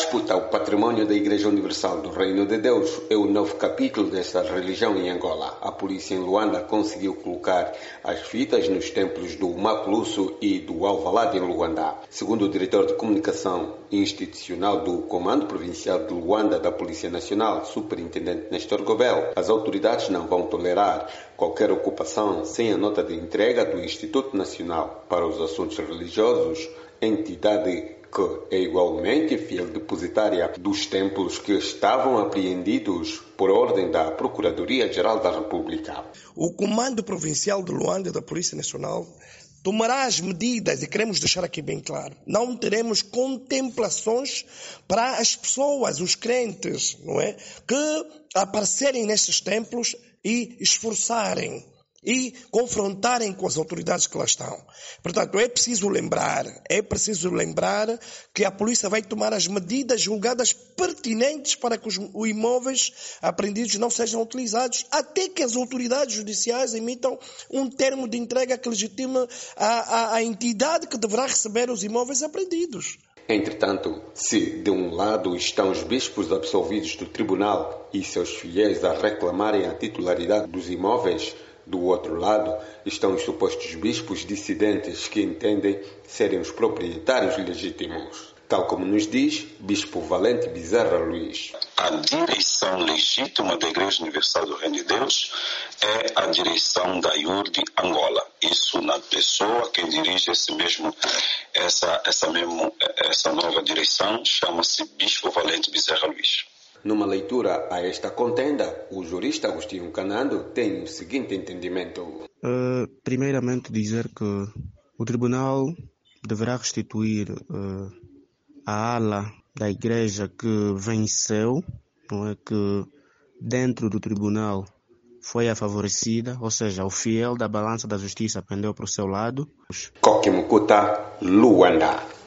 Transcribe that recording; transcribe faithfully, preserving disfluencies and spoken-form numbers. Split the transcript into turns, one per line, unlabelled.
disputa ao património da Igreja Universal do Reino de Deus é o novo capítulo desta religião em Angola. A polícia em Luanda conseguiu colocar as fitas nos templos do Maclusso e do Alvalade em Luanda. Segundo o diretor de comunicação institucional do Comando Provincial de Luanda da Polícia Nacional, Superintendente Nestor Gobel, as autoridades não vão tolerar qualquer ocupação sem a nota de entrega do Instituto Nacional para os Assuntos Religiosos, entidade que é igualmente fiel depositária dos templos que estavam apreendidos por ordem da Procuradoria-Geral da República.
O Comando Provincial de Luanda da Polícia Nacional tomará as medidas, e queremos deixar aqui bem claro, não teremos contemplações para as pessoas, os crentes, não é, que aparecerem nestes templos e esforçarem e confrontarem com as autoridades que lá estão. Portanto, é preciso lembrar, é preciso lembrar que a polícia vai tomar as medidas julgadas pertinentes para que os imóveis apreendidos não sejam utilizados, até que as autoridades judiciais emitam um termo de entrega que legitime a, a, a entidade que deverá receber os imóveis apreendidos.
Entretanto, se de um lado estão os bispos absolvidos do tribunal e seus fiéis a reclamarem a titularidade dos imóveis, do outro lado estão os supostos bispos dissidentes que entendem serem os proprietários legítimos. Tal como nos diz Bispo Valente Bezerra Luís.
A direção legítima da Igreja Universal do Reino de Deus é a direção da I U R D Angola. Isso na pessoa que dirige esse mesmo, essa, essa, mesmo, essa nova direção chama-se Bispo Valente Bezerra Luís.
Numa leitura a esta contenda, o jurista Agostinho Canando tem o seguinte entendimento.
Uh, primeiramente dizer que o tribunal deverá restituir uh, a ala da igreja que venceu, não é, que dentro do tribunal foi a favorecida, ou seja, o fiel da balança da justiça pendeu para o seu lado.
Coque Mucuta, Luanda.